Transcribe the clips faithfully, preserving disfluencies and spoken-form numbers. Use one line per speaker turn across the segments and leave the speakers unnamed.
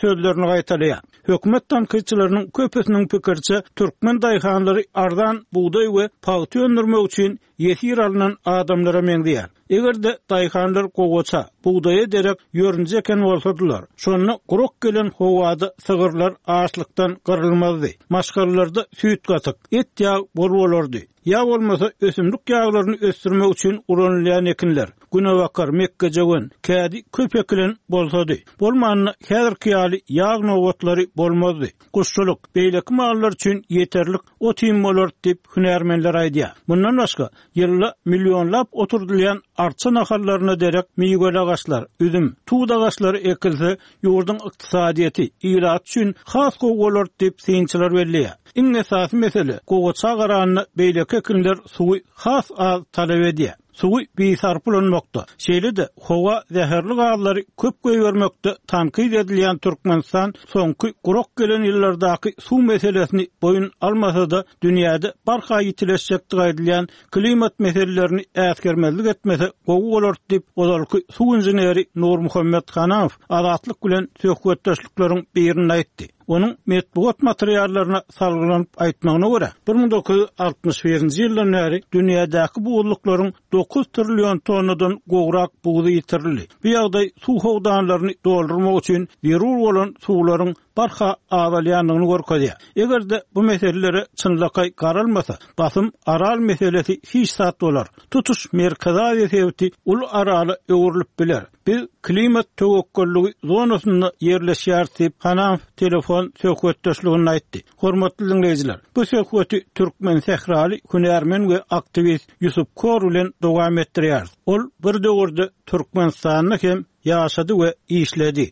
sözlerini gaýtalýar. Hökümet tanqyçylarynyň köpesiniň pikirçe türkmen daýhanlary ardan buğday we paýty öndürmek üçin ýetir alynan adamlara meňdiýär. Egerde daýhanlar gowaça buğdaýa derek ýörünje eken bolsadylar, şonu guruk gelen howada sygyrlar açlykdan gyrylmazdy. Maşgallarda süýt gatyk, et ýagy bol bolardy. Ya bolmasa ösümlik ýaglaryny ösdürmek üçin uranylýan ekinler. Günewakar Mekke jawan kädi köpeklen bolsady. Bolmanyny häzirki ýaly ýag nowatlary bolmazdy. Guşçuluk beýleki mallar üçin ýeterlik otym bolar diýip hünärmenler aýdýar. Bundan başga ýylda millionlap oturdylýan arça nahallaryna derek meýgöl agaçlar, üzüm, tuğ agaçlary ekilse ýurdun ykdysadyety ýylat üçin has gowalar diýip synçylar belliýär. Iň esasy mesele gowaça garanyny beýleki ekinler suwy has az talap edýär. Suwy beýsarplanmakda. Şeýle-de howa zäherli gazlary köp goýbermekde tanqid edilýän Türkmenistan soňky guruk gelen ýyllardaky suw meselesini boyun almasa-da dünýäde barha ýitileşjekdi gaýdylýan klimat meselelerini äsgermezlik etmese gowy bolar diýip ozalky suw inженери Nur Muhammed Hanaw azatlyk bilen söhbetdeşliklaryň birini aýtdy. Onun metbuat materiallaryna salgylanyp aýtmagyna görä bir ming dokuz ýuz altymyş birinji ýyldan bäri dünýädäki buğulyklaryň dokuz trillion tonnadan gowrak buğdy ýitirildi. Bu ýagdaý suw howdanlaryny doldurmak üçin zerur bolan suwlaryň barha azalýanlygyny görkezýär. Egerde bu meselelere çynlakay garalmasa, basym aral meselesi hiç sat bolar. Tutuş Merkezi Aziýa sebäpli ul araly öwrülip biler. Biz klimat töwekkülligi zonasyna ýerleşýär diýip Hanaw telefon söhbetdeşligini aýtdy. Hormatly dinleýijiler, bu söhbeti türkmen sähraly hünärmen we aktivist Yusuf Kor bilen dowam etdirýär. Ol bir döwürde Türkmenistanyny hem ýaşady we işledi.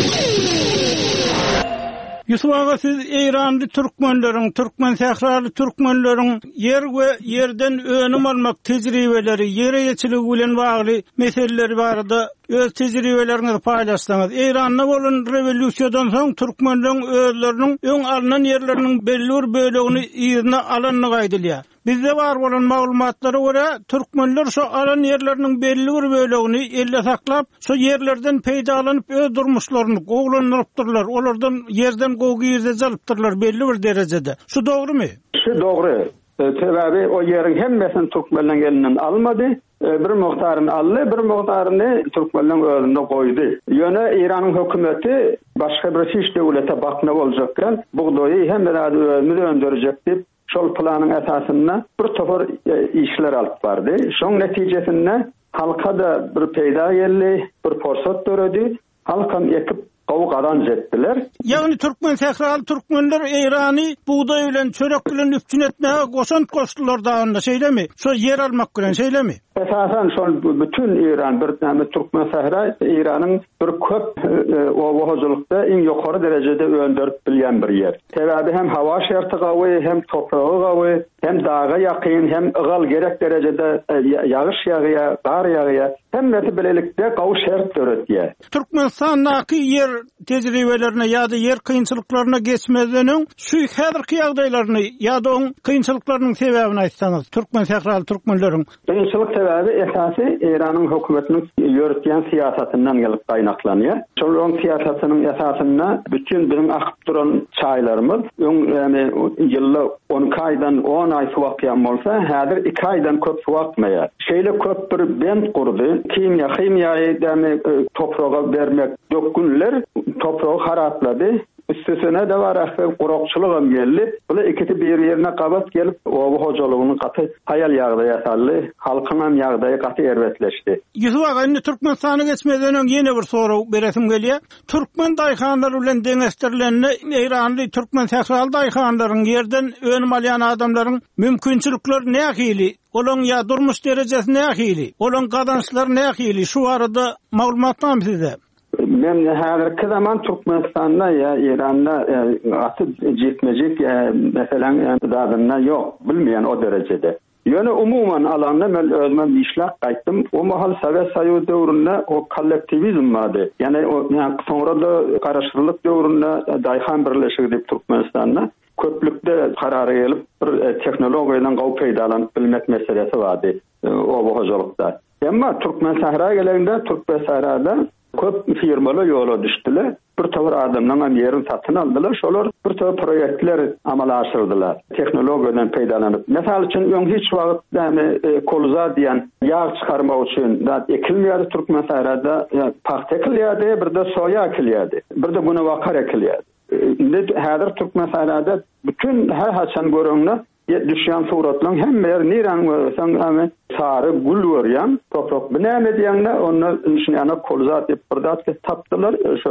Yusuf ağa, siz İranlı Türkmenlerin, Türkmen sähraly Türkmenlerin yer we yerden önüm almak tejribeleri, ýere ýetçiligi bilen bagly meseleleri barada öz tejribelerini paýlaşsaňyz. İranna bolan rewolýusiýadan soň Türkmenleriň özleriniň öň alynan ýerleriniň belli bir bölegini ýerine alanyny gaýdylýar. Bizde var bolan maglumatlara görä Türkmenler şu alan ýerleriniň belli bir bölegini elle saklap, şu ýerlerden peýdalanyp öz durmuşlaryny gowlanypdyrlar. Olardan ýerden gowgy ýerde jalypdyrlar belli bir derejede. Şu dogrymy?
Şu dogry. Sebäbi o ýeriň hemmesini Türkmenler elinden almady. Bir muhtaryny aldy, bir muhtaryny Türkmenler özünde goýdy. Ýöne İranyň hökümeti başga bir hiç döwlete bakma boljakdan buğdaýy hem özüne öndürjek diýip şol planyň esasyna bir topar işler alyp bardy. Şoň netijesinde halka da bir peýda geldi, bir forsat döredi. Halkam ekip gowy gadan jetdiler.
Ýagny Türkmen sähraly Türkmenler Irany buğday bilen çörek bilen üpçün etmäge goşant goşdular daganda, şeýlemi? Şo yer almak bilen şeýlemi?
Esasen şol bütün İran bir näme Türkmen sähra İranyň bir köp owahyjylykda iň ýokary derejede öndürip bilýän bir ýer. Sebäbi hem hawa şerti gawy, hem topragy gawy, hem dağa ýakyn, hem ıgal gerek derejede ýagyş ýagýa, gar ýagýa, hemmeti bilelikde gawy şert döretýär.
Türkmenistandaky yer tejribelerine ýa-da yer kynçylyklaryna geçmezden öň şu häzirki ýagdaýlaryny ýa-da oň kynçylyklarynyň sebäbini aýtsaňyz, Türkmen sähraly Türkmenleriň
kynçylyk sebäbi esasy İranyň hökümetiniň ýöretýän siýasatyndan gelip gaýnaklanýar. Şol siýasatynyň esasyna bütün bizim akyp duran çaýlarymyz öň ýani ýylda on aýdan on aý suwak ýan bolsa, häzir iki aýdan köp suwak maýar. Şeýle köp bir bend gurdy. Kimya, chimiýa däme topraga bermek dökünler toprağı haraplady. Üstesine de var ahir gurukçulugam geldi. Bula ikisi bir yerine kabat gelip oğu hocaluğunun katı hayal ýagdaý ýasaldy. Halkyň ýagdaýy katı erwetleşdi.
Yusuf ağa, indi Türkmenistany geçmeden öň ýene bir soraw beresim gelýär. Türkmen daýhanlary bilen deňestirlenne Eýranly Türkmen sähraly daýhanlaryň ýerden önüm alýan adamlaryň mümkinçilikleri nähili? Olan ya durmuş derecesi nähili? Olan gadançlar nähili? Şu arada maglumatlar size.
Men häzirki zaman Türkmenistanda ya İranda aty jetmejek meselem dadynda ýok, bilmeýän o derejede. Ýöne umuman alanda men özüme işlek gaýtdym. O mahal Sowet Soýuzy döwründe o kollektivizm vardy. Ýani o soňra da garaşdyrlyk döwründe daýhan birleşigi diýip Türkmenistanda köplükde karara gelip bir teknologiýadan gawy peýdalanyp bilmek meselesi vardy o hojalykda. Emma Türkmen sähra geleginde Türkmen sährada köp firmalar yola düşdüler. Bir tawar adamdan hem yerini satın aldılar. Şolar bir tawar proyektler amala aşırdılar. Teknolojiyadan peýdalanıp. Mesal üçin öň hiç wagt yani e, kolza diýen ýağ çykarmak üçin da ekilmeýärdi Türkmen sahrada, yani paxta ekilýärdi, bir de soya ekilýärdi. Bir de buna wakar ekilýärdi. Indi häzir Türkmen sahrada bütün her haçan görüňler düşýän suratlaryň hemmeler niran görsen ama sarı gul görýän toprak binäme diýenler onu düşünýän kolza diýip birdatga tapdylar şo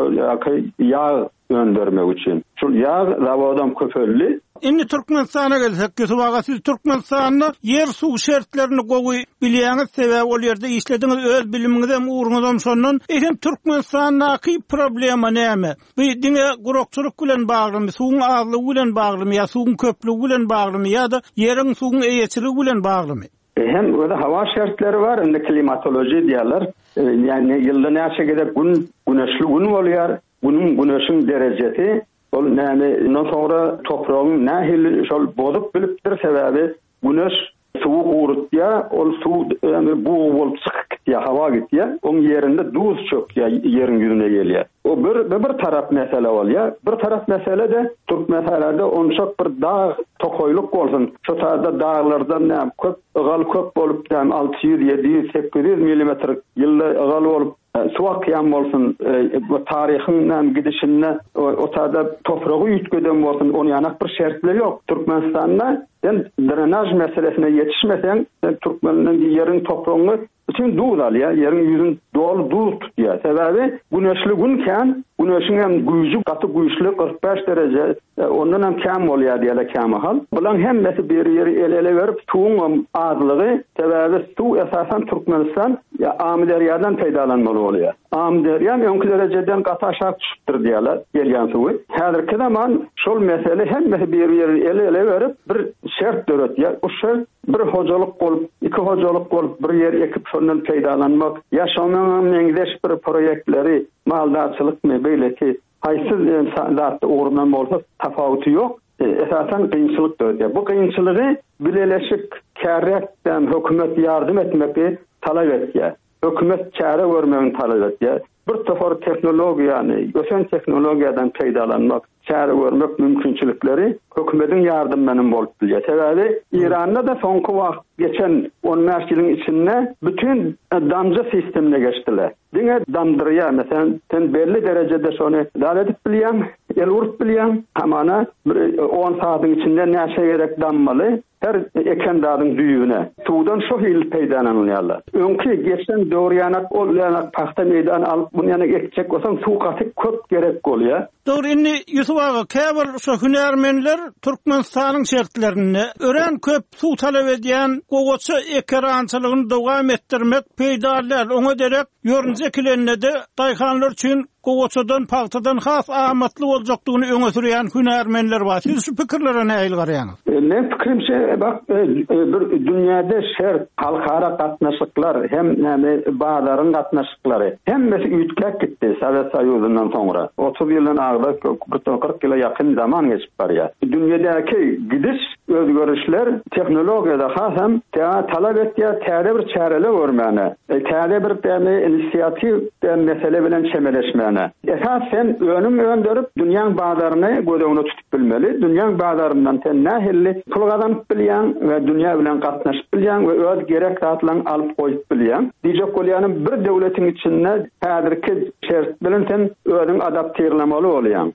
ýağ göndermek üçin. Şu ýağ zawodan köpelli.
Indi Türkmenistan'a gelsek, Yusuf siz Türkmenistan'da yer su şertlerini gowy bilýäňiz sebäp ol ýerde işlediňiz öz bilimiňizem uğruňyzam şondan. Eýin Türkmenistan'daky problema näme? Bu diňe gurokçuluk bilen baglymy, suwun azlygy bilen baglymy, ýa suwun köplügi bilen baglymy, ýa-da ýeriň suwun eýeçiligi bilen baglymy?
Hem öyle hava şartları var, indi klimatoloji diýerler. Yani ýylda näçe gedip gün güneşli gün bolýar. Bunun güneşin derecesi ol näme ondan sonra toprağın nähili şol bozup bilipdir sebäbi güneş suwu gurutýa, ol suw yani bu bolup çykyp gitýär, hava gitýär, oň ýerinde duz çökýär, ýeriň ýüzüne gelýär. O bir bir tarap mesele bolýar. Bir tarap mesele de Türkmenlerde onçak bir dağ tokoyluk bolsun. Şu tarzda dağlardan näme köp gal köp bolup näme altı yüz, yedi yüz, sekiz yüz milimetr ýylda gal bolup suwak ýan bolsun, bu taryhynyň gidişinde o tarzda topragy ýütkeden bolsun, ony ýanak bir şertleri ýok. Türkmenistanda sen drenaj meselesine yetişmesen, sen Türkmenliň ýeriň topragyny bütün duz alýar, ýeriň ýüzün dolu duz tutýar. Sebäbi güneşli günken güneşiň hem güýjü gaty güýçli kırk beş derece, ondan hem käm bolýar diýerler käme hal. Bulan hemmesi bir ýeri ele-ele berip suwun azlygy, sebäbi suw esasen Türkmenistan ýa Amderýadan peýdalanmaly bolýar. Amderýa öňki derejeden gaty aşağı düşüpdir diýerler, gelýän suwy. Häzirki zaman şol mesele hemmesi bir ýeri ele-ele berip bir şert döretýär. O şert bir hojalyk bolup, iki hojalyk bolup bir ýer ekip şondan peýdalanmak, ýaşamagyň meňzeş bir proyektleri, maldarçylykmy beýleki haýsy zatda uğrundan bolsa tafawuty ýok. Esasen kynçylyk döretýär. Bu kynçylygy bileleşik kärrekden hökümet ýardym etmekdi talap etýär. Hökümet çare görmegini talap etýär. Bir tofar teknologiýany, ösen teknologiýadan peýdalanmak, çare görmek mümkinçilikleri hökümetin ýardymynyň bolup bilýär. Sebäbi İranda da soňky wagt geçen on beş ýylyň içinde bütün damja sistemine geçdiler. Diňe damdyrýar, meselem sen belli derejede şonu dal edip bilýän, el urup bilýän, hamana on saatyň içinde näçe gerek dammaly, her eken dadyň düýüne. Suwdan şo hil peýdalanýarlar. Öňki geçen döwrýanak bolýanak paxta meýdan alyp bunu ýana ekjek bolsaň suw gaty köp gerek bolýar.
Dogry, indi Yusuf aga, käbir şo hünärmenler Türkmenistanyň şertlerini ören köp suw talap edýän gogoça ekerançylygyny dowam etdirmek peýdalar. Oňa derek ýörünje kilenede daýhanlar üçin gogoçadan paxtadan has amatly boljakdygyny öňe sürýän hünärmenler bar. Siz şu pikirlere näil garaýaňyz?
Ne fikrimçe bak bir dünýäde şert halkara gatnaşyklar hem näme bazaryn gatnaşyklary hemmesi üýtkek gitdi Sowet Soýuzundan soňra. otuz ýyldan agda kırk ýyla ýakyn zaman geçip barýar. Dünýädäki gidiş özgörüşler teknologiýada hasam talap etýär, täze bir çäreler görmäne, täze bir täze inisiýatiw mesele bilen çemeleşmäne. Esasen önüm öndürüp dünýäň bazaryny gödegine tutup bilmeli. Dünýäň bazaryndan sen nähilli pul gazanyp bilýän we dünýä bilen gatnaşyp bilýän we öz gerek zatlaryny alyp goýup bilýän. Diýjek bolýanyň bir döwletiň içinde häzirki şert bilen sen özüň adaptirlamaly bolýan.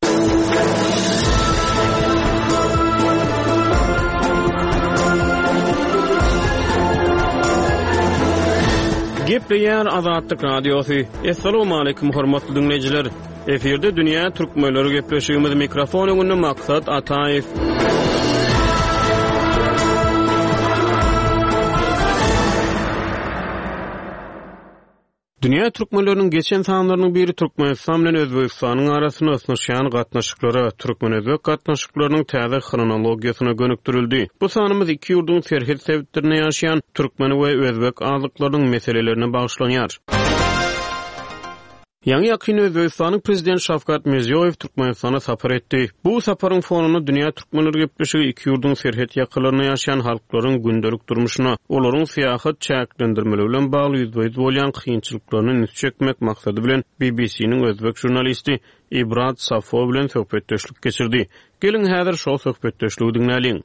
Gepleýär Azatlyk Radiosu. Assalamu alaykum hormatly dinleýijiler. Eferde dünýä türkmenleri gepleşýümiz mikrofon öňünde maksat Ataýew. Dünýä türkmenleriniň geçen sanlarynyň biri Türkmenistan bilen Özbegistanyň arasyna ysnaşýan gatnaşyklary, türkmen-özbek gatnaşyklarynyň täze chronologiýasyna gönükdirildi. Bu sanymyz iki ýurduň serhet sebitlerine ýaşaýan türkmen we özbek azlyklarynyň meselelerine bagyşlanýar. Ýani ýakyn Özbegistanyň prezident Şawkat Mirziýow Türkmenistana sapar etdi. Bu saparyň fonuna dünýä türkmenleri gepleşigi iki ýurdun serhet ýakylaryna ýaşaýan halklaryň gündelik durmuşyna, olaryň syýahat çäklendirmeli bilen bagly ýüzbeýiz bolýan kynçylyklaryny nüs çekmek maksady bilen B B C'niň özbek jurnalisti Ibrat Safo bilen söhbetdeşlik geçirdi. Gelin häzir şo söhbetdeşligi dinläliň.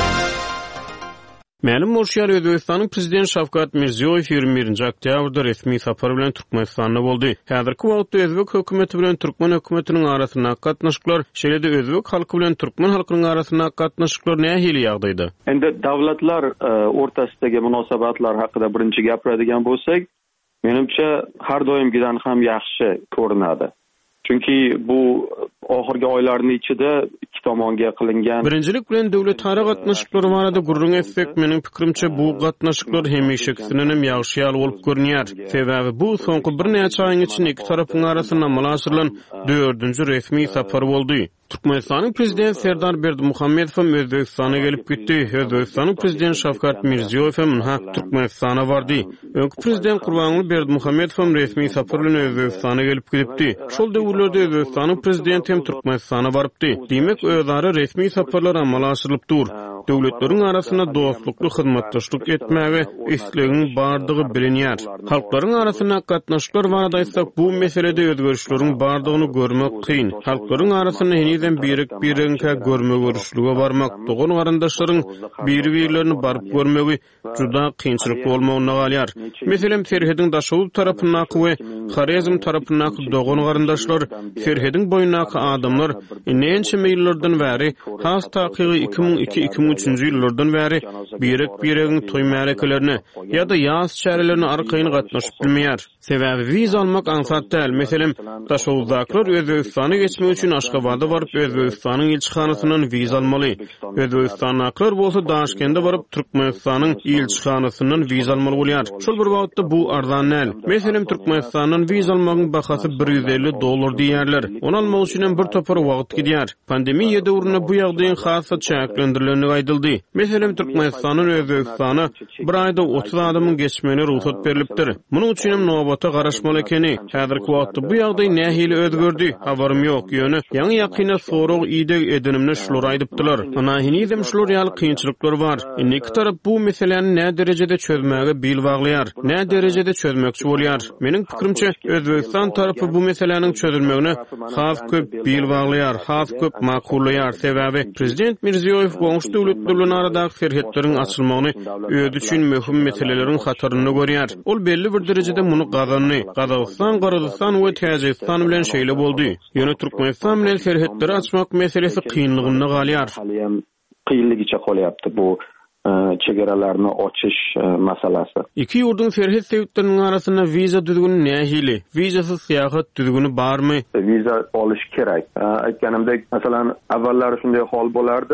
Mänim Murşiyar Özbegistanyň prezident Şawkat Mirziýow ýygrimi birinji oktýabrda resmi sapar bilen Türkmenistanda boldy. Häzirki wagtda Özbek hökümeti bilen Türkmen hökümetiniň arasynda gatnaşyklar, şeýle-de Özbek halky bilen Türkmen halkynyň arasynda gatnaşyklar nähili ýagdaýda?
Endi dawlatlar ortasydagy munosabatlar hakynda birinji gapiradigan bolsak, menimçe har doimgidan ham ýaxşy görünadi. Çünki bu ahirgi oylarning içinde iki tomonga qilingan.
Birinjilik bilen döwletara gatnaşyklary barada gurrun etmek meniň pikirimçe bu gatnaşyklar hemişekisinden hem ýagşy ýaly bolup görünýär. Sebäbi bu soňky bir näçe aýyň içinde iki tarapyň arasynda amallaşylan dördünji resmi sapar boldy. Türkmenistanyň prezident Serdar Berdimuhammedow Özbegistana gelip gitdi. Özbegistanyň prezident Şawkat Mirziýow hem ha Türkmenistana bardy. Öňkü prezident Gurbanguly Berdimuhammedow resmi sapar bilen Özbegistana gelip gidipdi. Şol döwürlerde Özbegistanyň prezidenti hem Türkmenistana barypdy. Diýmek özara resmi saparlar amallaşylyp dur. Döwletleriň arasynda dostlukly hyzmatdaşlyk etmäge islegiň bardygy bilinýär. Halklaryň arasynda gatnaşyklar barada aýtsak, bu meselede özgörüşleriň bardygyny görmek kyn. Halklaryň arasynda henizem birik biriňke görme görüşlüge barmak, dogan garandaşlaryň biri-birilerini baryp görmegi juda kynçylykly bolmagyna galýar. Meselem Serhediň Daşow tarapyndaky we Xarezm tarapyndaky dogan garandaşlar, Serhediň boýundaky adamlar näçe meýillerden bäri, has takygy iki ming iki iki ming üçinji ýyllardan bäri birik biriň toý märekelerini ýa-da ýaz çärelerini arkaýyn gatnaşyp bilmeýär. Sebäbi wiza almak ansat däl. Meselem Daşowdaklar Özbegistana geçmek üçin Aşgabatda baryp Özbegistanyň ilçihanasynyň wiza almaly. Özbegistanlyklar bolsa Daşkende baryp Türkmenistanyň ilçihanasynyň wiza almaly bolýar. Şol bir wagtda bu arzan näl. Meselem Türkmenistanyň wiza almagyň bahasy bir ýüz elli dollar diýerler. Onu almak üçin bir topar wagt gidýär. Pandemiýa döwründe bu ýagdaýyň hasy çäklendirileni aýdyldy. Meselem Türkmenistanyň Özbegistana bir aýda otuz adamyň geçmegine ruhsat berilipdir. Munyň üçin hem nowbata garaşmaly ekeni. Häzirki wagtda bu ýagdaý nähili özgördi? Habarym ýok. Ýöne ýaňy ýakyna sorag ide edinimne şular aýdypdylar. Ana hinizem şular ýaly kynçylyklar bar. Iki tarap bu meseleni nä derejede çözmäge bil baglaýar, nä derejede çözmekçi bolýar. Meniň pikirimçe Özbegistan tarapy bu meseleniň çözülmegine has köp bil baglaýar, has köp makullaýar. Sebäbi prezident Mirziýow goňşy döwletleriniň aradaky serhetleriň açylmagyny öýüd üçin möhüm meseleleriň hataryny görýär. Ol belli bir derejede muny gazanny, Gazawstan, Gyrgyzstan we Täjikistan bilen şeýle boldy. Ýöne Türkmenistan bilen serhetleri açmak meselesi kynlygyna galýar.
Kynlygyça golyapdy bu çegaralarını açış masalası.
İki ýurdun serhet sebäpleriniň arasynda wiza düzgüni nähili? Wizasyz syýahat düzgüni barmy?
Wiza alyş kerek. Aýtganymdek, masalan, awwallar şunday hal bolardy,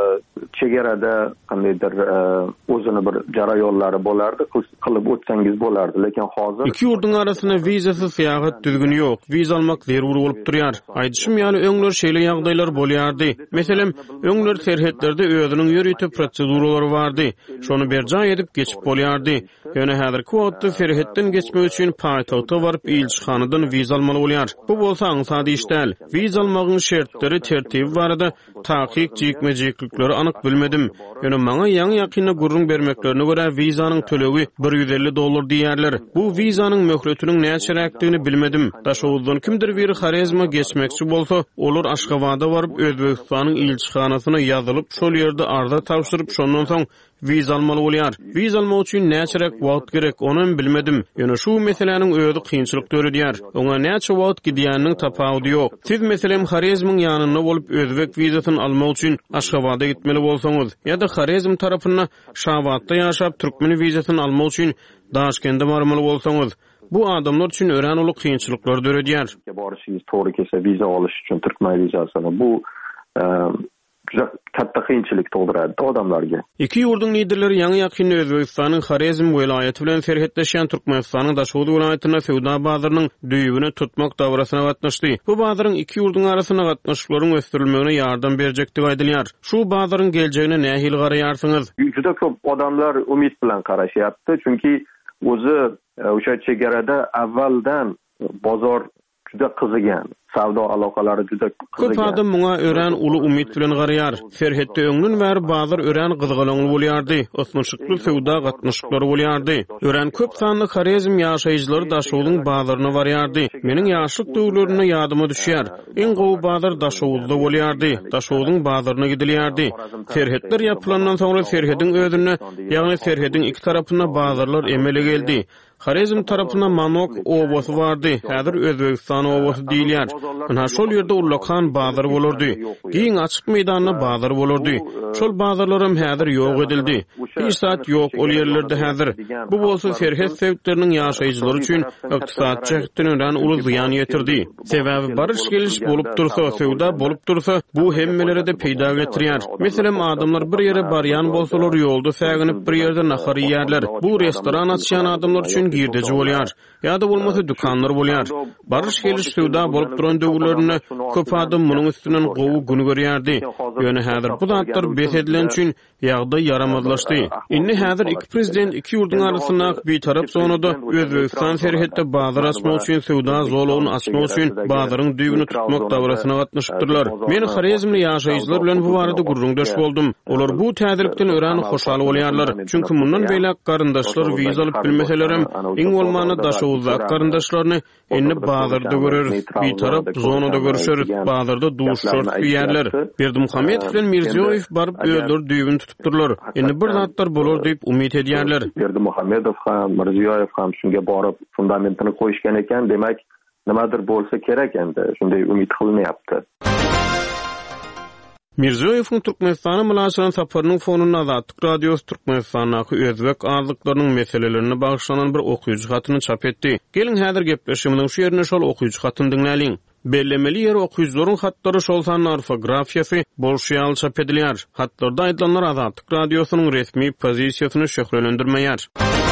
çegarada kandaýdyr özüne bir jaraýonlary bolardy, kılıp ötsengiz bolardy, lekin hazır
iki ýurdun arasynda wizasyz syýahat düzgüni ýok. Wiza almak zerur bolup durýar. Aýdyşym ýaly öňler şeýle ýagdaýlar bolýardy. Meselem, öňler serhetlerde özüniň ýürüýte proseduralary vardy. Şonu berja edip geçip bolýardy. Ýöne häzirki wagtda serhetden geçmek üçin paýtagta baryp ilçihanadan wiza almaly bolýar. Bu bolsa aňsady iş däl. Wiza almagyň şertleri tertibi barada takyk jekmejeklikleri anyk bilmedim. Ýöne maňa ýaňy ýakyna gurrun bermeklerine görä wizanyň tölegi bir ýüz elli dollar diýerler. Bu wizanyň möhretiniň näçeräkdigini bilmedim. Daşowdan kimdir bir Xarezma geçmekçi bolsa, olar Aşgabatda baryp Özbegistanyň ilçihanasyna ýazylyp, şol ýerde arda tapşyryp şondan soň wiza almaly bolýar. Wiza almak üçin näçerek wagt gerek, onu bilmedim. Ýöne şu meseleniň öýüdi kynçylyk döredýär. Oňa näçe wagt gidýäniniň tapawdy ýok. Siz meselem Xarezmyň ýanynda bolup özbek wizasyny almak üçin Aşgabatda gitmeli bolsaňyz, ýa-da Xarezm tarapyna Şawatda ýaşap türkmen wizasyny almak üçin Daşkende barmaly bolsaňyz, bu adamlar üçin ören uly kynçylyklar döredýär.
Barşyňyz tory kelse wiza alyş üçin türkmen wizasyny bu katta kynçylyk togdurady adamlarga.
Iki ýurdun liderleri ýaňy ýakynda Özbegistanyň Xarezm welaýaty bilen serhetleşen Türkmenistanyň Daşow welaýatyna Sewda bazarynyň düýbüni tutmak dawrasyna gatnaşdy. Bu bazaryň iki ýurdun arasyna gatnaşyklaryň ösdürilmegine ýardam berjekdigi aýdylýar. Şu bazaryň geljegine nähili garaýarsyňyz?
Juda köp adamlar umid bilen garaşýapdy, çünki ozy oşa çegarada awvaldan bozor
juda qizigan. Savdo aloqalari juda qizigan.
Köp adam muňa ören uly umyt bilen garaýar. Serhetde öňüň bäri bazar ören gyzgalaňly bolýardy. Osmanşykly sowda gatnaşyklary bolýardy. Ören köp sanly Xarezm ýaşaýjylary Daşowlyň bazaryna barýardy. Meniň ýaşlyk döwürlerine ýadyma düşýär. Eň gowy bazar Daşowlda bolýardy. Daşowlyň bazaryna gidilýärdi. Serhetler ýapylandan soňra serhediň özüne, ýagny serhediň iki tarapyna bazarlar emele geldi. Xarezm tarapyna Manok obosy bardy. Häzir Özbegistan obosy diýilýär. Ana şol ýerde Ullakan bazary bolardy. Giň açyk meýdanyna bazary bolardy. Şol bazarlar hem häzir ýok edildi. Hiç saat ýok ol ýerlerde häzir. Bu bolsa serhet sebäpleriniň ýaşaýjylary üçin ykdysat jähtinden uly ziýan ýetirdi. Sebäbi barış geliş bolup dursa, sowda bolup dursa, bu hemmelere de peýda getirýär. Meselem adamlar bir ýere barýan bolsalar ýolda säginip bir ýerde nahar ýerler. Bu restoran açýan adamlar üçin girdeci bolýar. Ýa-da bolmasa dükanlar bolýar. Barış geliş sowda bolup duran döwürlerini köp adam munyň üstünden gowy gün görýärdi. Ýöne häzir bu zatlar behedilen üçin ýagdaý yaramazlaşdy. Indi häzir iki prezident iki ýurduň arasyna bir tarap sonunda Özbegistan serhetde bazar açmak üçin sowda zolagyny açmak üçin bazaryň düýbüni tutmak dawrasyna gatnaşypdyrlar. Men Xarezmli ýaşaýjylar bilen bu barada gurrundaş boldum. Olar bu täzelikden ören hoşal bolýarlar. Çünki mundan beýle garyndaşlar wiza alyp bilmeselerim, eň bolmany Daşowlda garyndaşlaryny indi bazarda görer, bir tarap zonada görüşer, bazarda duşşor ýerler. Berdimuhammedow bilen Mirziýoýew baryp öýler düýbüni tutupdyrlar. Indi bir zatlar bolar diýip umyt edýärler.
Berdimuhammedow ham, Mirziýoýew ham şunga baryp fundamentini goýuşgan eken, demek nimadir bolsa kerek endi. Şunday umyt kılynýapdy.
Mirziýoýewiň Türkmenistana mylaçylan saparynyň fonuny Azatlyk radiosu Türkmenistanaky özbek azlyklarynyň meselelerini bagşlanan bir okuýjy hatyny çap etdi. Gelin häzir gepleşýärmiň şu ýerine şol okuýjy hatyny dinläliň. Bellemeli ýer okuýjylaryň hatlary şol sanly orfografiýasy bolşýal çap edilýär. Hatlarda aýdylanlar Azatlyk radiosynyň resmi pozisiýasyny şöhretlendirmeýär.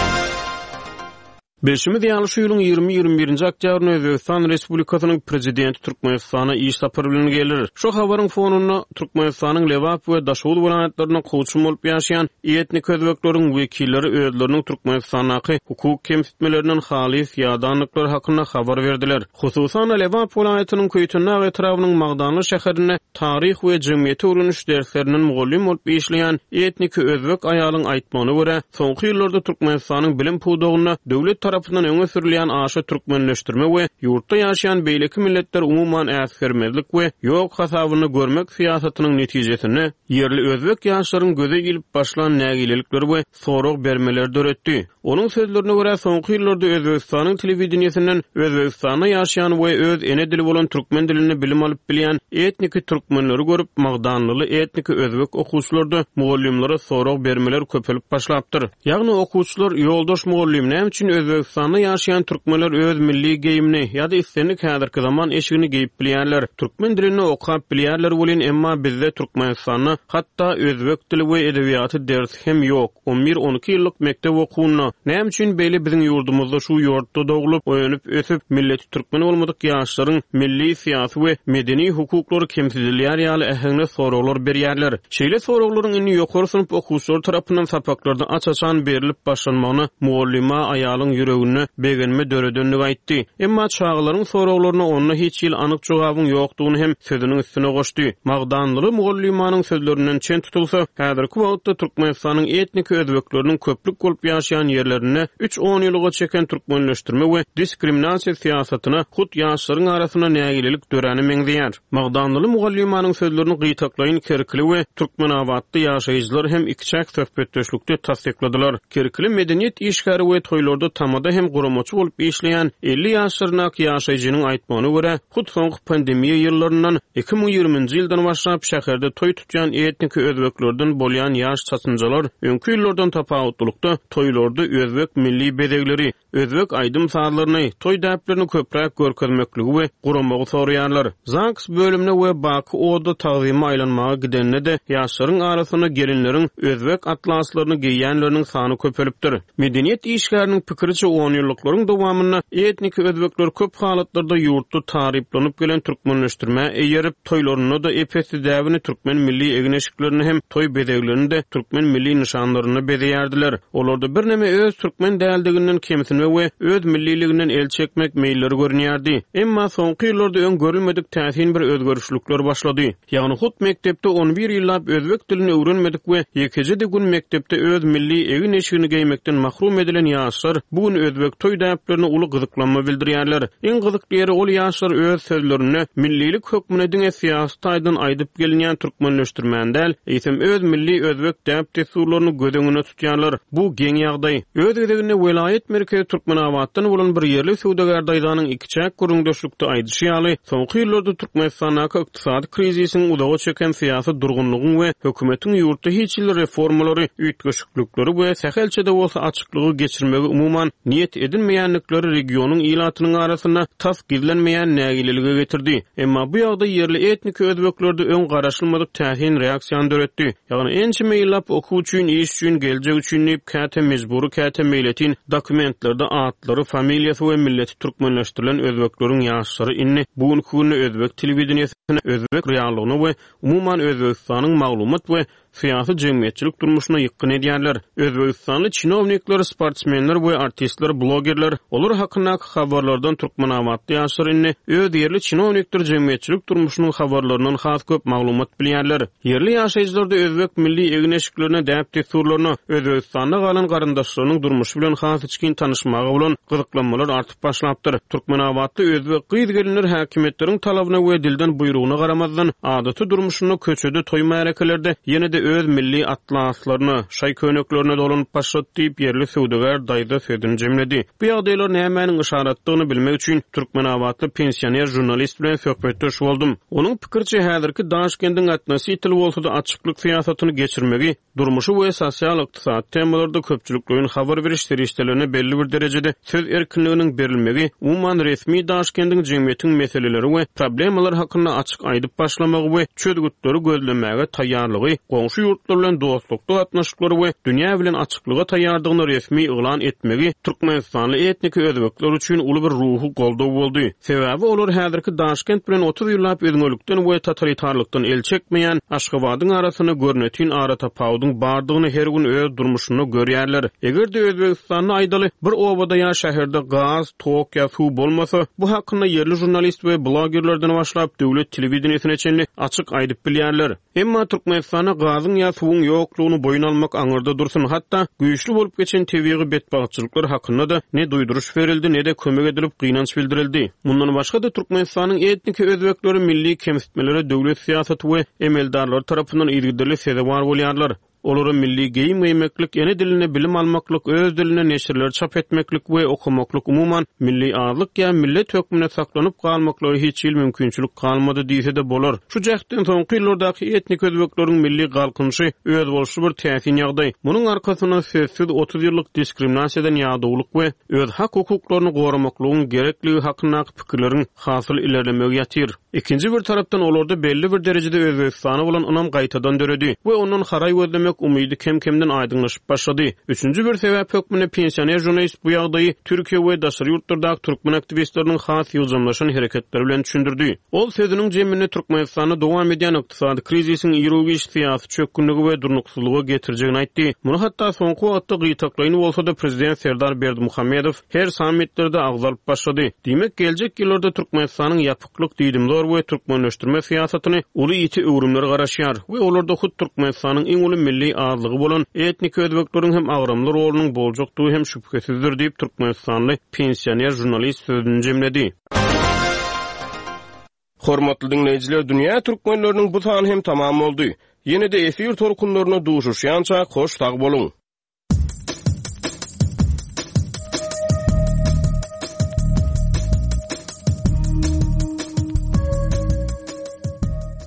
Beşimiz ýaly şu ýylyň ýygrimi ýygrimi birinji oktýabryna Özbegistan Respublikasynyň prezidenti Türkmenistana iş sapary bilen gelir. Şu habaryň fonuny Türkmenistanyň Lewap we Daşowly welaýatlaryna goýçum bolup ýaşaýan etnik özbekleriň wekilleri özleriniň Türkmenistanaky hukuk kemsitmelerinden halis ýadanlyklar hakyna habar berdiler. Hususan Lewap welaýatynyň köýtünä etrawynyň Magdanly şäherine taryh we jemgyýet öwreniş dersleriniň mugallim bolup işleýän etnik özbek aýalyň aýtmagyna görä, soňky ýyllarda Türkmenistanyň bilim puwdagyna döwlet tarapyndan öňe sürilýän aşy türkmenleşdirme we ýurtda ýaşaýan beýleki milletler umuman äsgermezlik we ýok hasabyny görmek siýasatynyň netijesini ýerli özbek ýaşlaryň göze gelip başlan nägilelikleri we sorag bermeleri döretdi. Onuň sözlerine görä soňky ýyllarda Özbegistanyň telewizionynyň Özbegistanda ýaşaýan we öz ene dili bolan türkmen dilini bilim alyp bilýän etnik türkmenleri görüp Magdanly etnik özbek okuwçylary mugallimlere sorag bermeler köpelip başlapdyr. Ýagny okuwçylar ýoldaş mugallim näme üçin Özbegistan Özbekistan'da yaşayan Türkmenler öz milli geyimini ya da istenlik häzirki zaman eşigini geyip bilýärler. Türkmen dilini okap bilýärler bolýan, emma bizde Türkmenistan'da hatta özbek dili we edebiýaty dersi hem ýok. on bir on iki ýyllyk mektep okuwyny näme üçin beýle biziň ýurdumyzda şu ýurtda dogulup, oýanyp ösüp milleti türkmen bolmadyk ýaşlaryň milli siýasy we medeni hukuklary kemsidilýär ýaly ähňe soraglar berýärler. Şeýle soraglaryň indi ýokary synp okuwçylar tarapyndan sapaklarda açaçan berilip başlanmagyny muallima aýalyň ýüregine begenme döredenlik aýtdy. Emma çağlaryň soraglaryna ony hiç ýyl anyk jogabyň ýokdugyny hem sözüniň üstüne goşdy. Magdanly muallimanyň sözlerinden çen tutulsa, häzirki wagtda Türkmenistanyň etnik özbekleriniň köplük bolup ýaşaýan ýerlerine üç on ýylga çeken türkmenleşdirme we diskriminasiýa siýasatyna hut ýaşlaryň arasyna nägilelik döreni meňzeýär. Magdanly muallimanyň sözlerini gytaklaýyn Kerkili we türkmen awatly ýaşaýjylar hem ikçak söhbetdeşlikde tasdikladylar. Kerkili medeniýet işgäri we toýlarda tamada hem guramaçy bolup işleýän elli ýaşlaryň ýaşaýjynyň aýtmagyna görä, hut soňky pandemiýa ýyllaryndan iki ming ýygrüminji ýyldan başlap şäherde toý tutýan etnik özbeklerden bolýan ýaş çatynjalar öňkü ýyllardan tapawutlykda toýlarda özbek milli bedegleri, özbek aýdym saatlaryny, toý däplerini köpräk görkezmekligi we guramagy soraýarlar. Zanks bölümine we Baky oda tagzyma aýlanmaga gidenne de ýaşlaryň arasyna gelinleriň özbek atlaslaryny giýýänleriniň sany köpelipdir. Medeniýet işgäriniň pikiriçe on ýyllyklaryň dowamyna etnik özbekler köp halatlarda ýurtda taryplanyp gelen türkmenleşdirme eýerip toýlaryna da epesi däwini türkmen milli egneşiklerini hem toy bedeglerini de türkmen milli nişanlaryny bedeýärdiler. Olarda bir näme öz türkmen däldiginden kemisini we öz milliliginden el çekmek meýilleri görünýärdi. Emma soňky ýyllarda öň görülmedik täsin bir özgörüşlükler başlady. Ýagny hut mektepde on bir ýyllap özbek dilini öwrenmedik we ýekejede gün mektepde öz milli egneşigini geýmekden mahrum edilen ýaşlar bugün özbek toý däplerini uly gyzyklanma bildirýärler. Eň gyzykly ol ýaşlar öz sözlerini millilik hökmüne diňe syýasat aýdan aýdyp gelinýän türkmenleşdirmän eýsem öz milli özbek däp tesurlaryny gödeňine tutýarlar. Bu geň ýagdaý. Öz edeginde welayet merkezi Türkmenawatdan bolan bir ýerli söwdegar daýdanyň iki çäk gurundaşlykda aýdyşy ýaly soňky ýyllarda Türkmenistanyň ykdysady krizisiniň udagy çeken syýasat durgunlygyny we hökümetiň ýurtda hiç ýyl reformalary, üýtgeşiklikleri we sähelçede bolsa açyklygy geçirmegi umuman niýet edilmeýänlikleri regionyň ilatynyň arasyna tas gizlenmeýän nägilelige getirdi. Emma bu ýagda ýerli etnik özbeklerde öň garaşylmadyk täsin reaksiýa döretdi. Ýagny ençe meýillap okuw üçin, iş üçin, geljek üçin nip käte mejbury käte meýletin dokumentlerde atlary, familiýasy we milleti türkmenleşdirilen özbekleriň ýaşlary inni bugün güni özbek telewizionyna, özbek reallygyna we umuman Özbekistanyň maglumat we syýasy jemgyýetçilik durmuşyna ýykyn edýärler. Özbekistanly çinownikler, sportsmenler we artistler, blogerler olar hakyndaky habarlardan Türkmenawatda ýaşaryny öz ýerli çinownikler jemgyýetçilik durmuşynyň habarlaryndan has köp maglumat bilýärler. Ýerli ýaşaýjylar da özbek milli egneşiklerine däp tesurlaryny, Özbekistanda galan garyndaşlarynyň durmuşy bilen has içkin tanyşmagy bolan gyzyklanmalar artyp başlapdyr. Türkmenawatda özbek gyz gelinler häkimetleriň talabyna we dilden buýrugyna garamazdan adaty durmuşyny köçede toý märekelerde ýene öz milli atlaslaryny, şaý köneklerine dolanyp başlatdyp ýerli söwdegar daýda söýdüň jemledi. Bu ýagdaýlar nämäniň işaratdygyny bilmek üçin Türkmenawatda pensioner jurnalist bilen söhbetdeş boldum. Onuň pikirçe häzirki Daşkendiň atnasy ýyl bolsa-da açyklyk syýasatyny geçirmegi, durmuşy we sosial ykdysady temalarda köpçülikligiň habar beriş serişdelerine belli bir derejede söz erkinliginiň berilmegi, umuman resmi Daşkendiň jemgyýetiň meseleleri we problemalar hakynda açyk aýdyp başlamagy we çözgütleri gözlemege taýýarlygy, goňşy ýurtlar bilen dostlukda gatnaşyklary we dünýä bilen açyklyga taýýardygyny resmi iglan etmegi Türkmenistanly etnik özbekler üçin uly bir ruhy goldaw boldy. Sebäbi olar häzirki Daşkent bilen otuz ýyllap öňölükden we totalitarlykdan el çekmeýän Aşgabatyň arasyna görnetin ara tapawdyň bardygyny her gün öz durmuşyny görýärler. Egerde Özbekistanyň aýdaly bir obada ýa şäherde gaz, tok ýa suw bolmasa, bu hakynda ýerli jurnalist we blogerlerden başlap döwlet telewizionyna çenli açyk aýdyp bilýärler. Emma Türkmenistana gazyň ýa suwuň ýoklugyny boyun almak aňyrda dursun, hatda güýçli bolup geçen tebigy betbagçylyklar hakynda da ne duýduruş berildi, ne de kömek edilip gynanç bildirildi. Mundan başga da Türkmenistanyň etnik özbekleri milli kemsitmelere döwlet syýasaty we emeldarlar tarapyndan ýergideli sezebar bolýarlar. Olary milli geýim giýmeklik, ýene diline bilim almaklyk, öz diline neşirler çap etmeklik we okumaklyk umuman milli azlyk ýa millet hökmüne saklanyp galmaklary hiç ýyl mümkinçilik galmady diýse de bolar. Şu jäkden soňky ýyllardaky etnik özbekleriň milli galkynşy öz bolşy bir täsin ýagdaý. Munyň arkasyna sözsiz otuz ýyllyk diskriminasiýadan ýagdawlyk we öz hak hukuklaryny goramaklygyň gerekligi hakyndaky pikirleriň hasyl ilerlemegi ýatyr. Ikinji bir tarapdan olarda belli bir derejede Özbekistana bolan ynam gaýtadan döredi we onuň haray gözlemek umydy kem-kemden aýdynlaşyp başlady. Üçüncü bir sebäp hökmüne pensioner jurnalist bu ýagdaýy Türkiýe we daşary ýurtlardaky türkmen aktivistleriniň has ýyljamlaşan hereketleri bilen düşündirdi. Ol sözüniň jemini Türkmenistanda dowam edýän ykdysady krizisiň ýürügi syýasy çökünligi we durnuksuzlygy getirjegini aýtdy. Muny hatda soňky wagtda gyýtaklaýyny bolsa-da prezident Serdar Berdimuhammedow her sammitlerde agzalyp başlady. Diýmek geljek ýyllarda Türkmenistanyň ýapyklyk diýdimler we türkmenleşdirme syýasatyny uly ýiti öwrümleri garaşýar we olarda hut Türkmenistanyň iň uly milli azlygy bolan etnik özbekleriň hem agramly rolunyň boljakdygy hem şüphesizdir diýip Türkmenistanly pensioner jurnalist sözüni jemledi. Hormatly dinleyijiler, dünýä türkmenleriniň bu sany hem tamam boldy. Ýene-de efir torkunlaryna duşuşýança hoş tag bolun.